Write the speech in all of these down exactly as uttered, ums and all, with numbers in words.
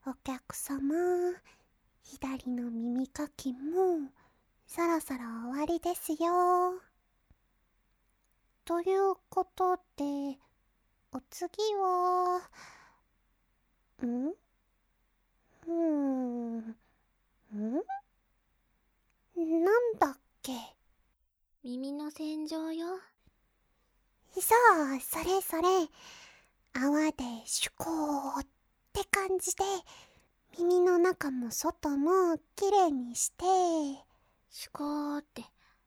お客様、左の耳かきもそろそろ終わりですよ。ということで、お次は、んうーん、んなんだっけ。 耳の洗浄よ。 そう、それそれ。泡でシュコーって感じで、耳の中も外もきれいにして、 シュコーって。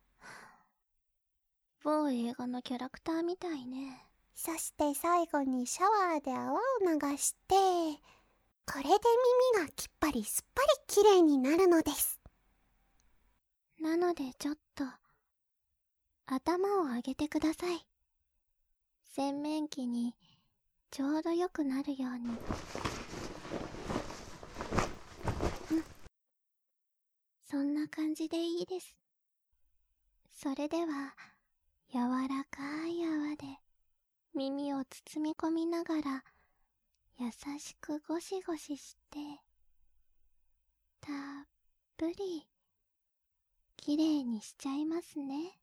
某映画のキャラクターみたいね。 そして最後にシャワーで泡を流して、これで耳がきっぱりすっぱりきれいになるのです。 なのでちょっと、頭を上げてください。洗面器にちょうどよくなるように。うん。そんな感じでいいです。それでは、柔らかい泡で耳を包み込みながら、優しくゴシゴシして、たっぷり、きれいにしちゃいますね。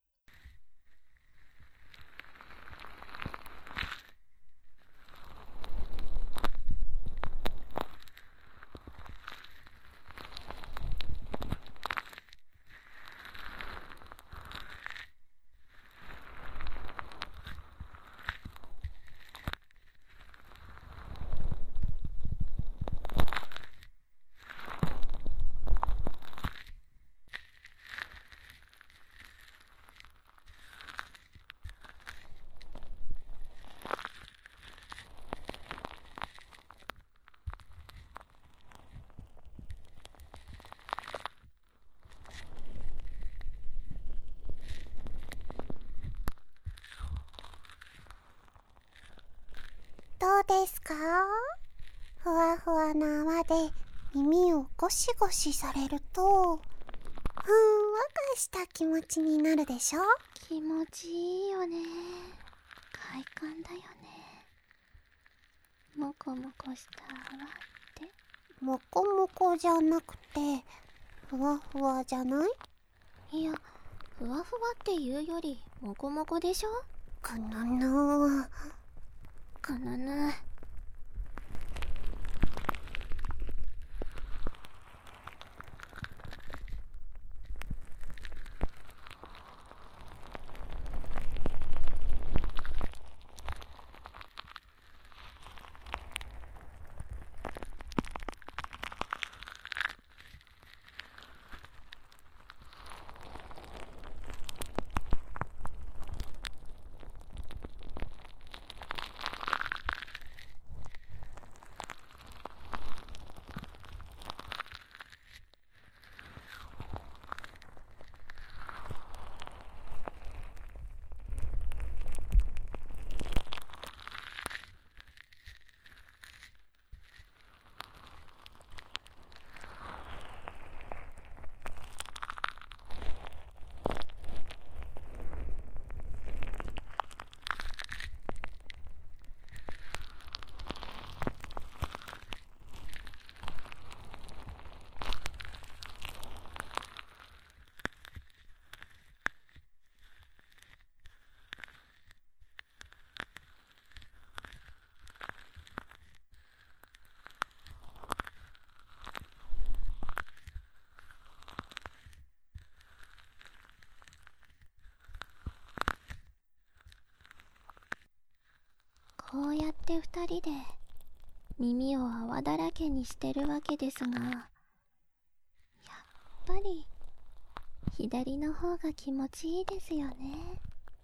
どうですか？ふわふわな泡で耳をゴシゴシされると、ふんわかした気持ちになるでしょ？ 気持ちいいよね。快感だよね。もこもこした泡って。 もこもこじゃなくて、ふわふわじゃない？ いや、ふわふわっていうより、もこもこでしょ？ くぬぬくぬぬ。こうやって二人で耳を泡だらけにしてるわけですが、やっぱり左の方が気持ちいいですよね。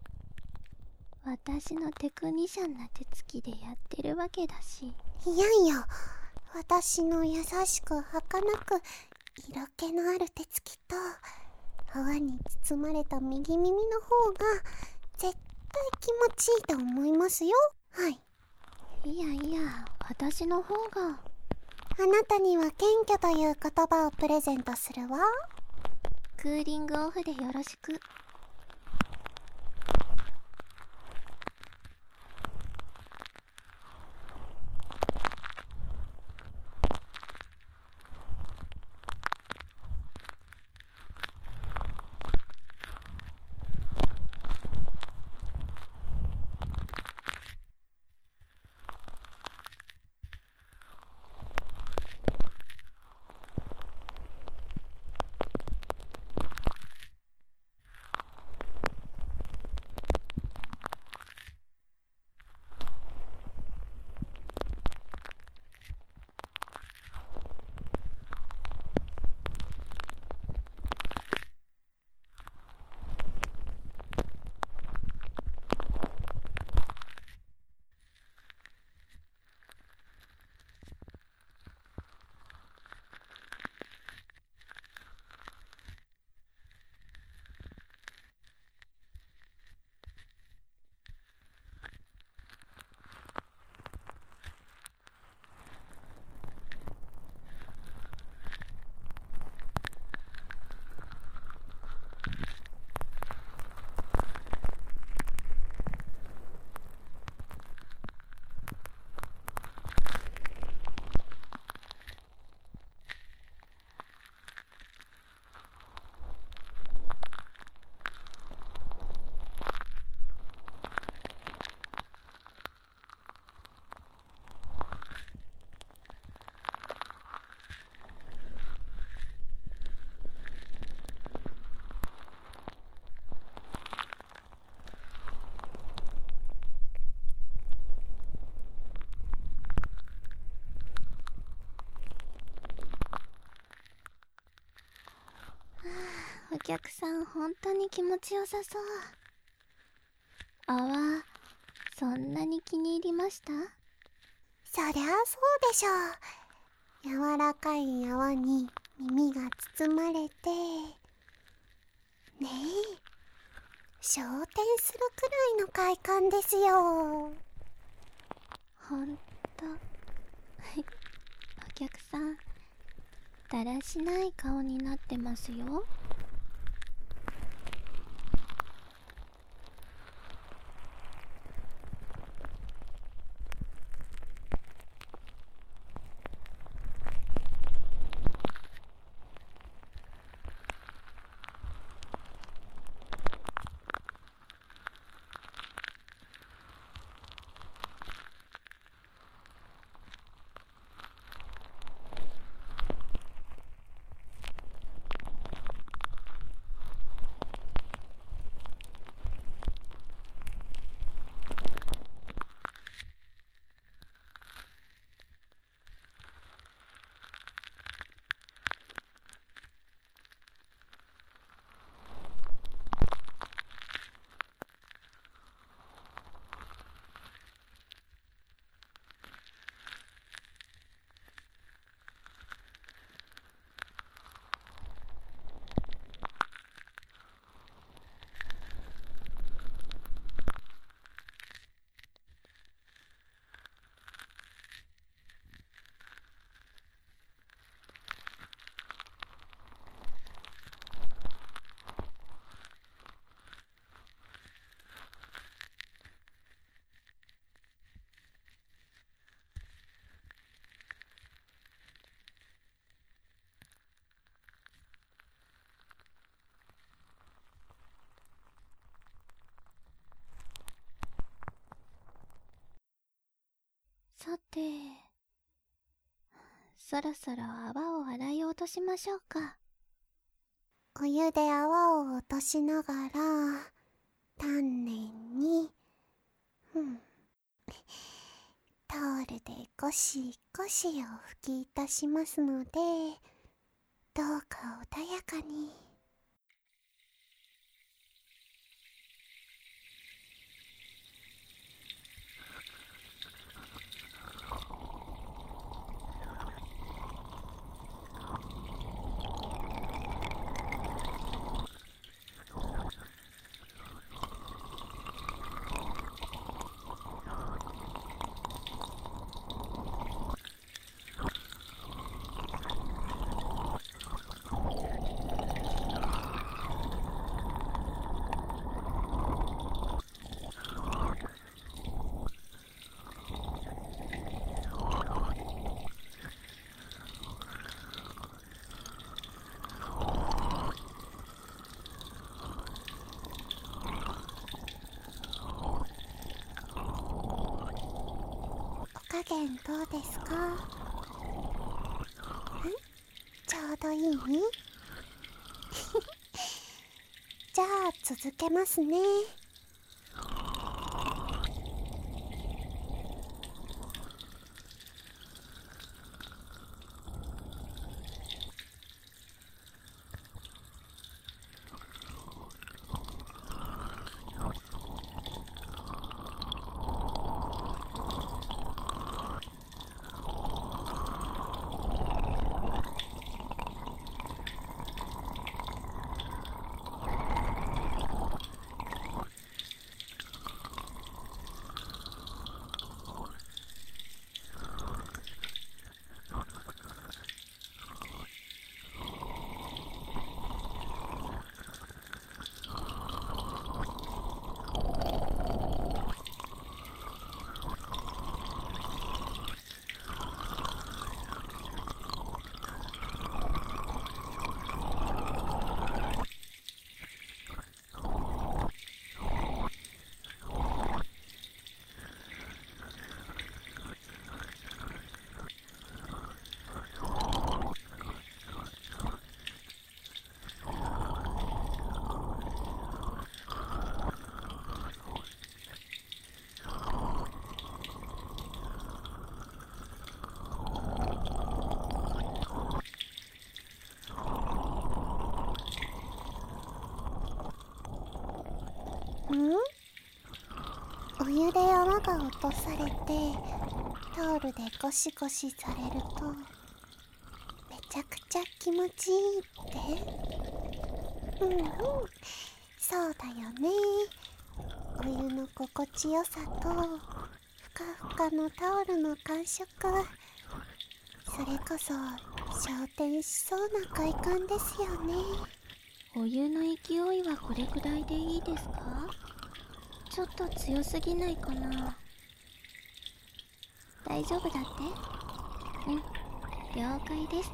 私のテクニシャンな手つきでやってるわけだし。 いやいや、私の優しく儚く色気のある手つきと泡に包まれた右耳の方が絶対気持ちいいと思いますよ。はい。 いやいや、私の方が。 あなたには謙虚という言葉をプレゼントするわ。 クーリングオフでよろしく。 お客さん本当に気持ちよさそう。泡、そんなに気に入りました？ そりゃあそうでしょう。柔らかい泡に耳が包まれて、ねえ、昇天するくらいの快感ですよ。 ほんとお客さんだらしない顔になってますよ。さて、そろそろ泡を洗い落としましょうか。 お湯で泡を落としながら丹念に、うん、タオルでゴシゴシを拭きいたしますので、どうか穏やかに。加減どうですか？ん？ちょうどいい？じゃあ続けますね。 お湯で泡が落とされてタオルでゴシゴシされるとめちゃくちゃ気持ちいいって。うんうん、そうだよね。お湯の心地よさとふかふかのタオルの感触、それこそ昇天しそうな快感ですよね。 お湯の勢いはこれくらいでいいですか？ちょっと強すぎないかな。大丈夫だって？うん、了解です。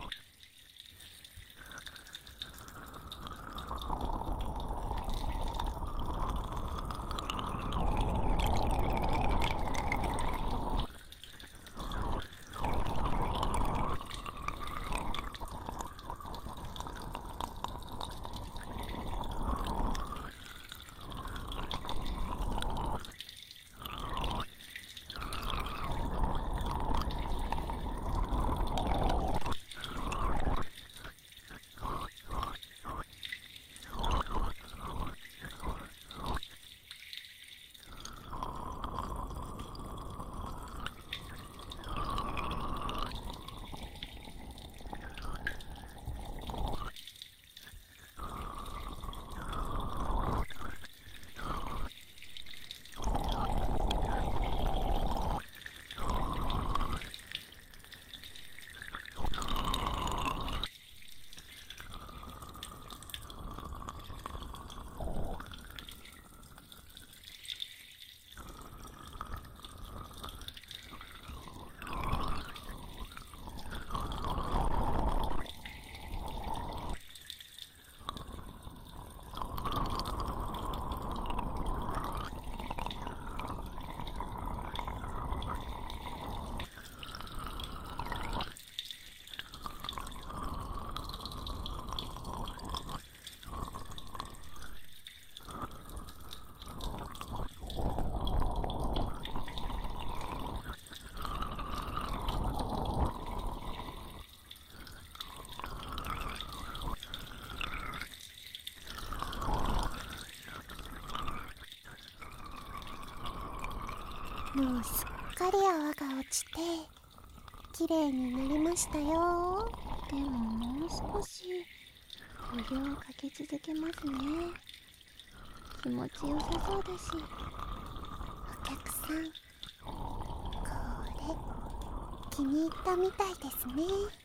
もうすっかり泡が落ちて綺麗になりましたよ。 でももう少しお湯をかけ続けますね。気持ちよさそうだし。 お客さん、これ気に入ったみたいですね。